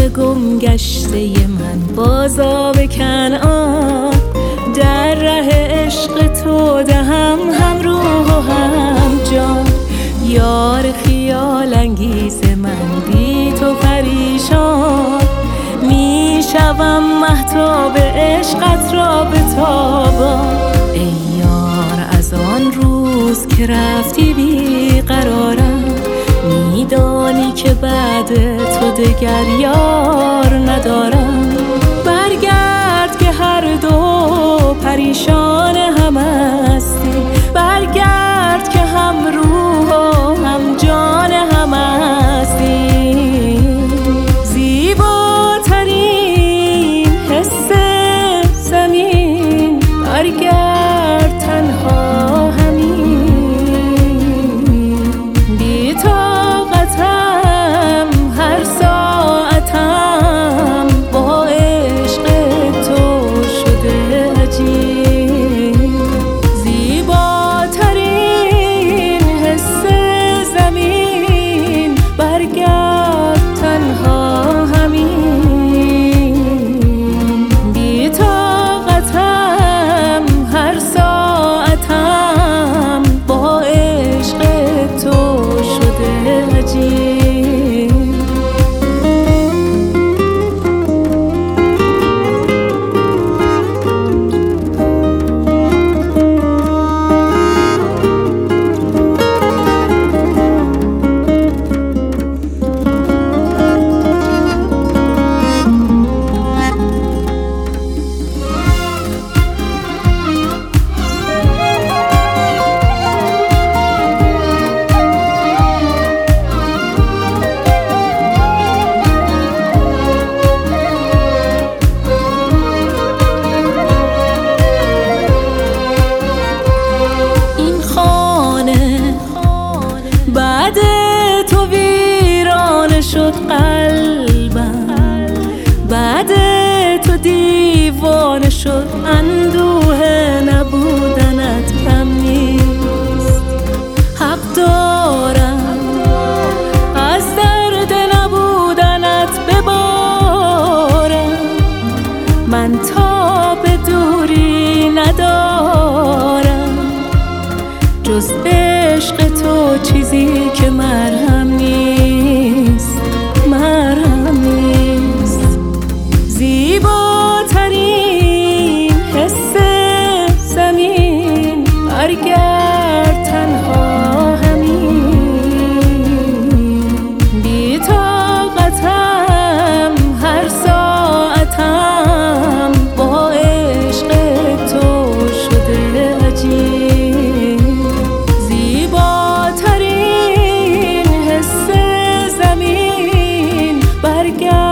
گم گشته من باز آب کنعان. در ره عشق تو دهم هم روح و هم جان. یار خیال انگیز من بی تو پریشان. می شوم مهتاب عشقت را به تابان. ای یار از آن روز که رفتی بی قرارم. میدانی که بعد تو دگر یار ندارم. برگرد که هر دو پریشان هم هستیم. برگرد که هم روح و هم جان هم هستیم. زیباترین حس زمین برگرد تنها همین. بی طاقتم هر ساعتم با عشق تو شده عجیب. زیباترین حس زمین برگرد تنها همین. بی طاقتم هر ساعتم با عشق تو شده عجیب. بعد تو ویرانه شد قلبم. بعد تو دیوانه شد. اندوه نبودنت کم نیست. حق دارم از درد نبودنت ببارم. من تا به دوری ندارم جز عشق تو چیزی که مرهم نیست. مرهم نیست. زیباترین حس زمین برگرد تنها همین. بی طاقتم هر ساعتم با عشق تو شده عجیب. زیباترین حس زمین برگرد